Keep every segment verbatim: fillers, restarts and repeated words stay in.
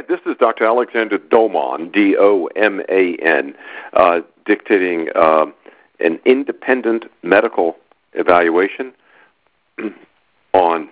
this is Doctor Alexander Doman, D O M A N, uh, dictating uh, an independent medical evaluation on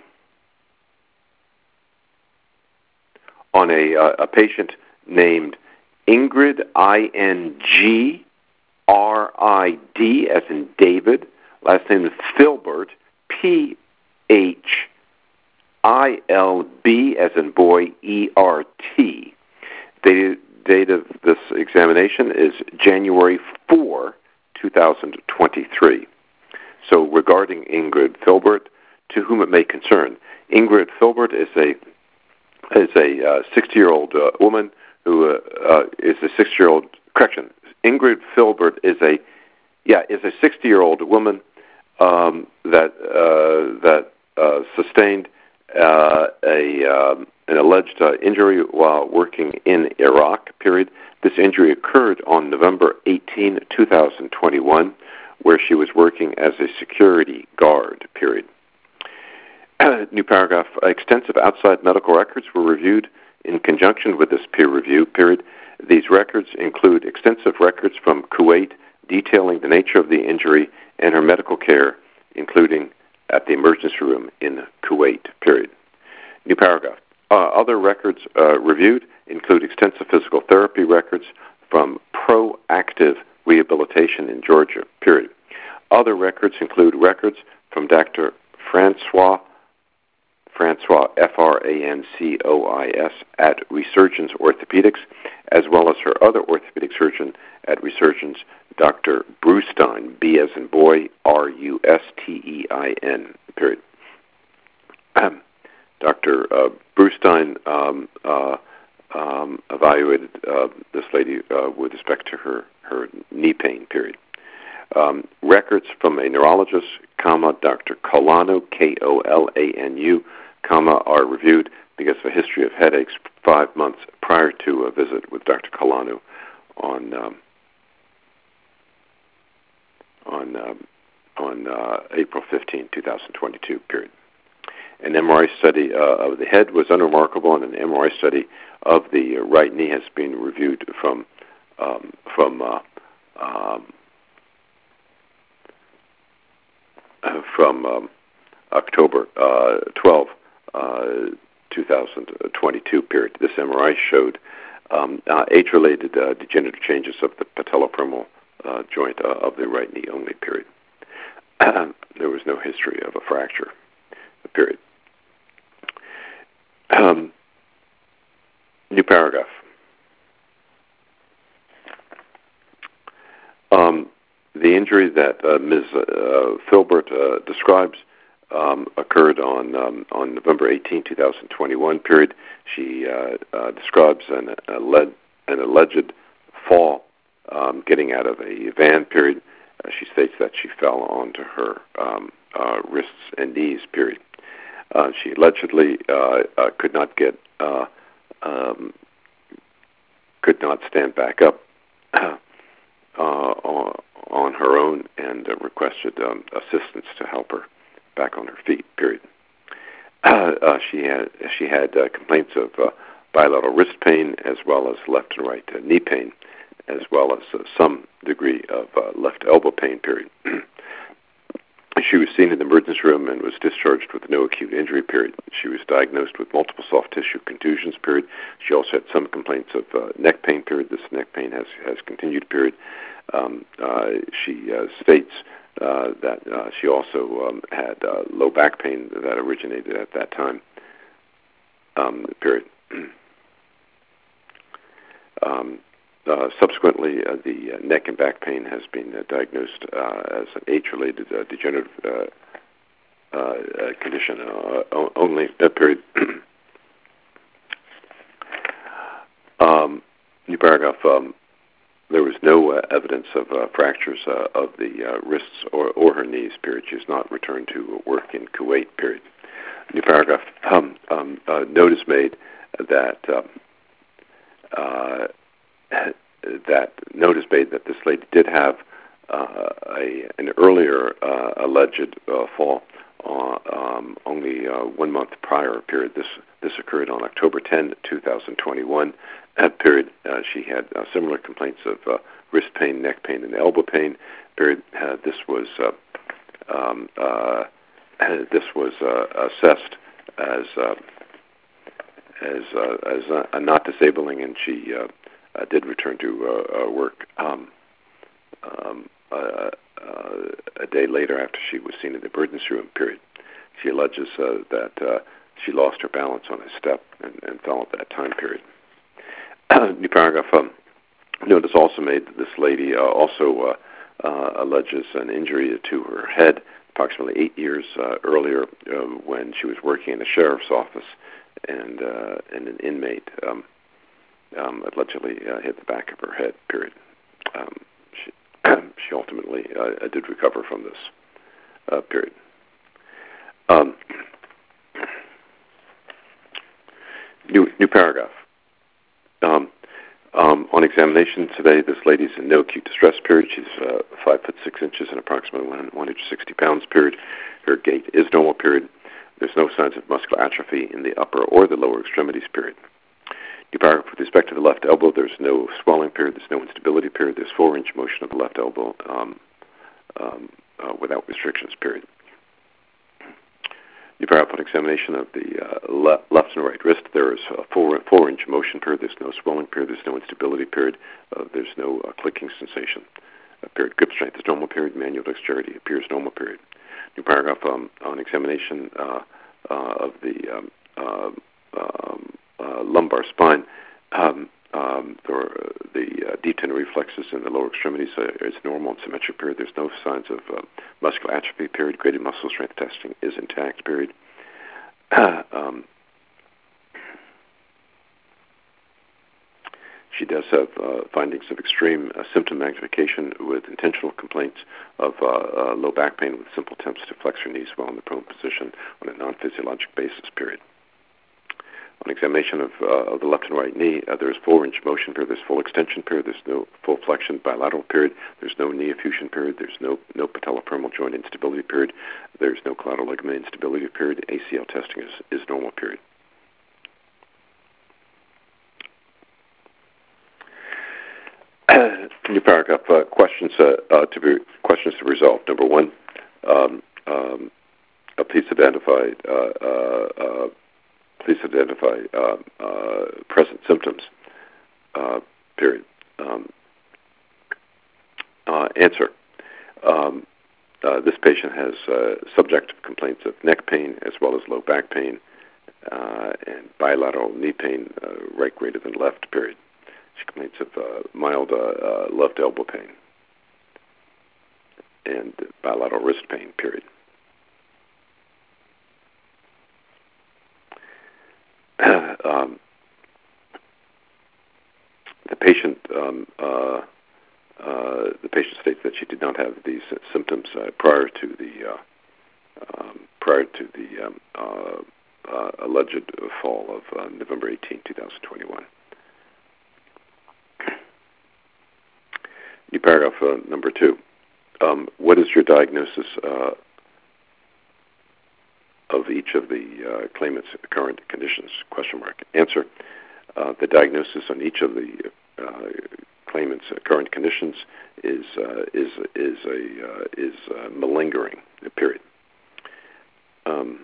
on a, uh, a patient named Ingrid, I N G R I D, as in David. Last name is Filbert, P H I L B, as in boy, E R T. Date, date of this examination is January fourth, two thousand twenty-three. So regarding Ingrid Filbert, to whom it may concern, Ingrid Filbert is a is a uh, sixty-year-old uh, woman who uh, uh, is a sixty-year-old, correction, Ingrid Filbert is a, yeah, is a sixty-year-old woman um, that, uh, that uh, sustained uh, a, um, an alleged uh, injury while working in Iraq, period. This injury occurred on November eighteenth, two thousand twenty-one, where she was working as a security guard, period. New paragraph, extensive outside medical records were reviewed in conjunction with this peer review, period. These records include extensive records from Kuwait detailing the nature of the injury and her medical care, including at the emergency room in Kuwait, period. New paragraph. Uh, other records uh, reviewed include extensive physical therapy records from Proactive Rehabilitation in Georgia, period. Other records include records from Doctor Francois Francois, F R A N C O I S, at Resurgence Orthopedics, as well as her other orthopedic surgeon at Resurgence, Doctor Brustein, B as in boy, R U S T E I N, period. Doctor Uh, Brustein um, uh, um, evaluated uh, this lady uh, with respect to her, her knee pain, period. Um, records from a neurologist, comma, Doctor Colano, K O L A N U, comma, are reviewed because of a history of headaches five months prior to a visit with Doctor Colano on um, on um, on uh, April fifteenth, two thousand twenty-two, period. An M R I study uh, of the head was unremarkable, and an M R I study of the right knee has been reviewed from um, from uh, um, from um, October uh, twelfth, uh, two thousand twenty-two, period. This M R I showed um, uh, age-related uh, degenerative changes of the patellofemoral uh, joint uh, of the right knee only, period. There was no history of a fracture, period. Um, new paragraph. Um, the injury that uh, Miz Uh, Filbert uh, describes um, occurred on um, on November eighteenth, two thousand twenty-one, period. She uh, uh, describes an, a led, an alleged fall um, getting out of a van, period. Uh, she states that she fell onto her um, uh, wrists and knees, period. Uh, she allegedly uh, uh, could not get, uh, um, could not stand back up uh, on, on her own, and uh, requested um, assistance to help her back on her feet, period. Uh, uh, she had she had uh, complaints of uh, bilateral wrist pain, as well as left and right uh, knee pain, as well as uh, some degree of uh, left elbow pain, period. She was seen in the emergency room and was discharged with no acute injury, period. She was diagnosed with multiple soft tissue contusions, period. She also had some complaints of uh, neck pain, period. This neck pain has, has continued, period. Um, uh, she uh, states uh, that uh, she also um, had uh, low back pain that originated at that time, um, period. um, Uh, subsequently, uh, the uh, neck and back pain has been uh, diagnosed uh, as an age-related uh, degenerative uh, uh, uh, condition uh, only, uh, period. um, new paragraph. Um, there was no uh, evidence of uh, fractures uh, of the uh, wrists or, or her knees, period. She has not returned to work in Kuwait, period. New paragraph. Um, um, uh, notice made that um, uh, that notice made that this lady did have uh, a, an earlier uh, alleged uh, fall uh, um, only uh, one month prior period. This this occurred on October tenth, two thousand twenty-one. That period, uh, she had uh, similar complaints of uh, wrist pain, neck pain, and elbow pain. Period. Uh, this was uh, um, uh, this was uh, assessed as uh, as uh, as uh, not disabling, and she uh, uh, did return to uh, uh, work um, um, uh, uh, a day later after she was seen in the emergency room. Period. She alleges uh, that uh, she lost her balance on a step and, and fell at that time period. New paragraph. Um, notice also made that this lady uh, also uh, uh, alleges an injury to her head approximately eight years uh, earlier uh, when she was working in the sheriff's office, and uh, and an inmate um, um, allegedly uh, hit the back of her head. Period. Um, she, she ultimately uh, did recover from this. Uh, period. Um, new new paragraph. Um, um, on examination today, this lady's in no acute distress. Period. She's uh, five foot six inches and approximately one hundred sixty pounds. Period. Her gait is normal. Period. There's no signs of muscular atrophy in the upper or the lower extremities. Period. New paragraph. With respect to the left elbow, there's no swelling. Period. There's no instability. Period. There's four range of motion of the left elbow um, um, uh, without restrictions. Period. New paragraph. On examination of the uh, le- left and right wrist, there is a four four range of motion. Period. There's no swelling. Period. There's no instability. Period. Uh, there's no uh, clicking sensation. Uh, period. Grip strength is normal. Period. Manual dexterity appears normal. Period. New paragraph. Um, on examination uh, uh, of the um, uh, um, uh, lumbar spine, um, um, the, the uh, deep tendon reflexes in the lower extremities uh, is normal and symmetric. Period. There's no signs of uh, muscular atrophy. Period. Graded muscle strength testing is intact. Period. um, She does have uh, findings of extreme uh, symptom magnification with intentional complaints of uh, uh, low back pain with simple attempts to flex her knees while in the prone position on a non-physiologic basis. Period. On examination of, uh, of the left and right knee, uh, there is full range of motion. Period. There's full extension. Period. There's no full flexion bilateral. Period. There's no knee effusion. Period. There's no no patellofemoral joint instability. Period. There's no collateral ligament instability. Period. A C L testing is, is normal. Period. New paragraph. Uh, questions uh, uh, to be questions to resolve. Number one. Um, um, uh, please identify. Uh, uh, uh, please identify uh, uh, present symptoms. Uh, period. Um, uh, answer. Um, uh, this patient has uh, subjective complaints of neck pain as well as low back pain uh, and bilateral knee pain, uh, right greater than left. Period. She complains of uh, mild uh, uh, left elbow pain and bilateral wrist pain, period. um, the patient um, uh, uh, the patient states that she did not have these symptoms uh, prior to the uh, um, prior to the um, uh, uh, alleged fall of uh, November eighteenth, twenty twenty-one. New paragraph uh, number two. Um, what is your diagnosis uh, of each of the uh, claimant's current conditions? Question mark. Answer. Uh, the diagnosis on each of the uh, claimant's current conditions is uh, is is a uh, is uh, malingering. Period. Um,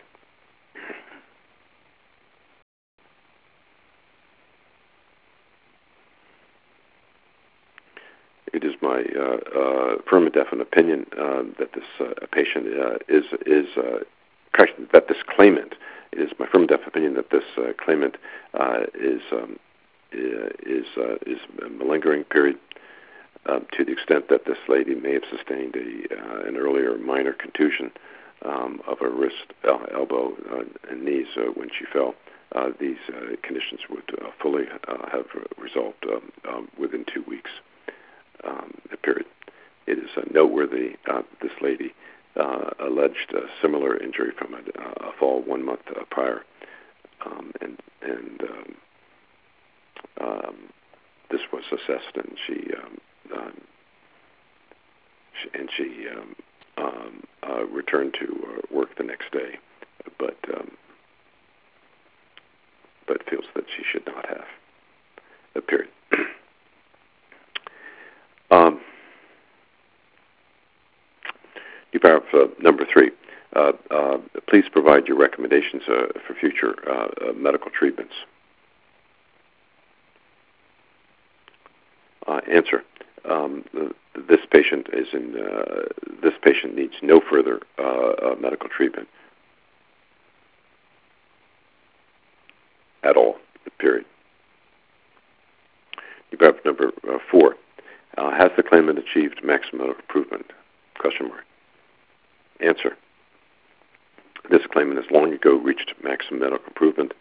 It is my uh, uh, firm and definite opinion uh, that this uh, patient uh, is is uh, that this claimant. It is my firm and definite opinion that this uh, claimant uh, is um, is uh, is malingering. Period. Um, to the extent that this lady may have sustained a uh, an earlier minor contusion um, of her wrist, el- elbow, uh, and knees uh, when she fell. Uh, these uh, conditions would uh, fully uh, have resolved um, um, within two weeks. Um, period. It is uh, noteworthy uh, this lady uh, alleged a similar injury from a, a fall one month uh, prior, um, and and um, um, this was assessed, and she, um, um, she and she um, um, uh, uh, return to uh, work the next day, but um, but feels that she should not have. A period. um, new paragraph uh, number three. Uh, uh, please provide your recommendations uh, for future uh, uh, medical treatments. Uh, answer. Um, this patient is in. Uh, this patient needs no further uh, uh, medical treatment at all. Period. Paragraph number uh, four. Uh, has the claimant achieved maximum improvement? Question mark. Answer. This claimant has long ago reached maximum medical improvement,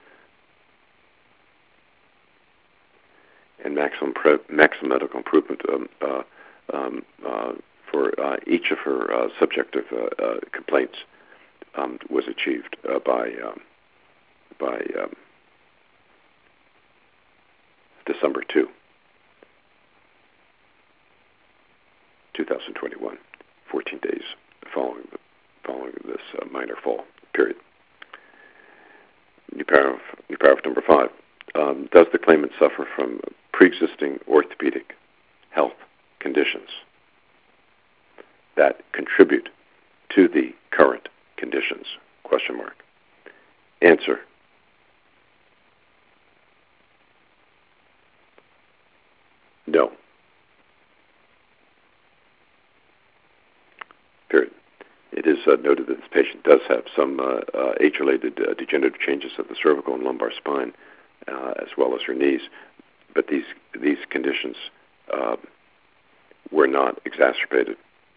and maximum pre- maximum medical improvement um, uh, um, uh, for uh, each of her uh, subjective uh, uh, complaints um, was achieved uh, by um, by um, December second, two thousand twenty-one, fourteen days following the, following this uh, minor fall. Period. New paragraph, new paragraph number five. Um, does the claimant suffer from pre-existing orthopedic health conditions that contribute to the current conditions? Question mark. Answer. No. Period. It is uh, noted that this patient does have some uh, uh, age-related uh, degenerative changes of the cervical and lumbar spine, uh, as well as her knees, but these these conditions uh, were not exacerbated.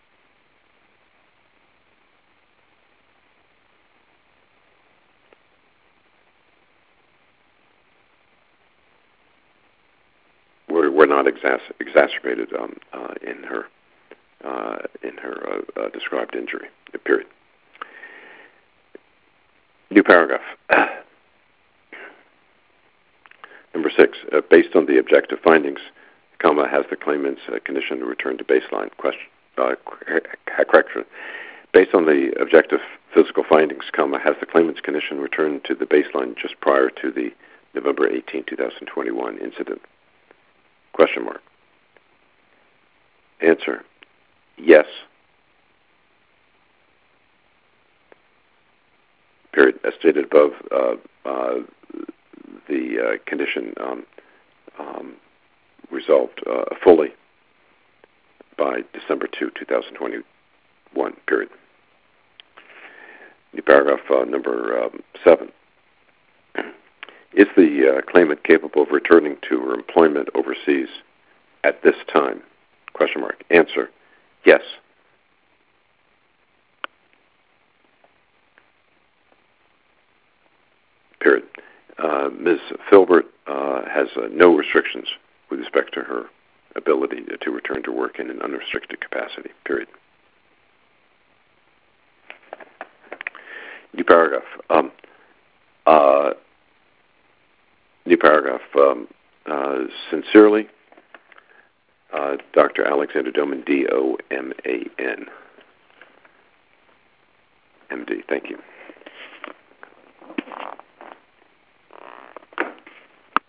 Were, were not exas- exacerbated um, uh, in her uh, in her uh, uh, described injury. Period. New paragraph. Number six. Uh, based on the objective findings, comma, has the claimant's uh, condition returned to baseline? Question. Uh, correction. Based on the objective physical findings, comma, has the claimant's condition returned to the baseline just prior to the November eighteenth, twenty twenty-one incident? Question mark. Answer. Yes. Period. As stated above, uh, uh, the uh, condition um, um, resolved uh, fully by December second, twenty twenty-one. Period. New paragraph uh, number um, seven. Is the uh, claimant capable of returning to her employment overseas at this time? Question mark. Answer. Yes. Period. Uh, Miz Filbert uh, has uh, no restrictions with respect to her ability to return to work in an unrestricted capacity. Period. New paragraph. Um, uh, new paragraph. Um, uh, sincerely, uh, Doctor Alexander Doman, D O M A N, M D. Thank you.